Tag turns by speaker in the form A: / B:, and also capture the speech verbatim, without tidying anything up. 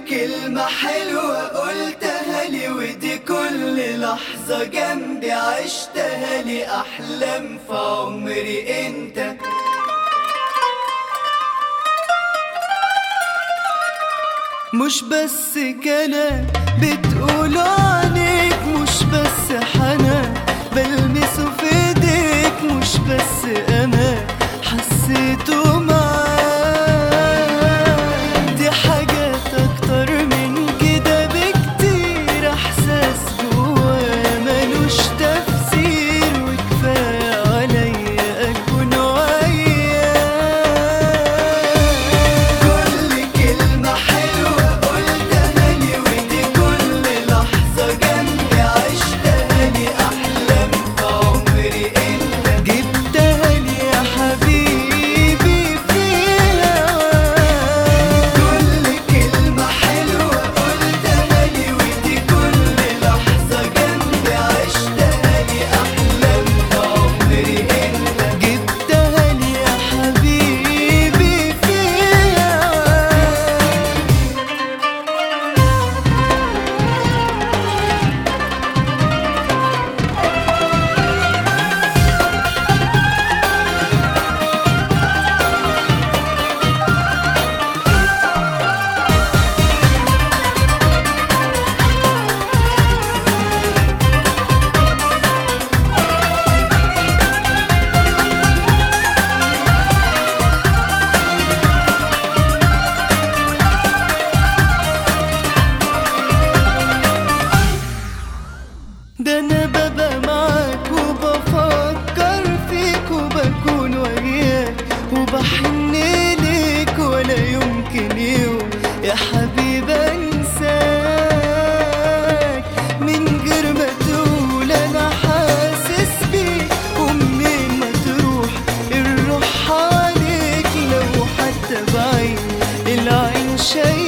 A: كلمة حلوة قلتها لي، ودي كل لحظة جنبي عشتها لي، أحلام في عمري انت. مش بس كلام بتقوله عليك، مش بس حنان بلمسه في ايديك، مش بس امان حسيته معاك، دي حاجات اكتر من كده بكتير، احساس جوايا ملوش تفسير، وكفاية عليا اكون وياك. كل كلمة حلوة قلتها لي، ودي كل لحظة جنبي عشتها لي، احلام في عمري انت جبتها لي يا حبيبي في هواك. كل كلمة حلوة قلتها لي، ودي كل لحظة جنبي عشتها لي، أحلام في عمري انت جبتها لي يا حبيبي في ده انا ببقى معاك وبفكر فيك وبكون وياك وبحن ليك، ولا يمكن يوم يا حبيبي انساك، من غير ما تقول انا حاسس بيك، ومنين ما تروح الروح عليك، لو حتى بعيد العين شايفاك.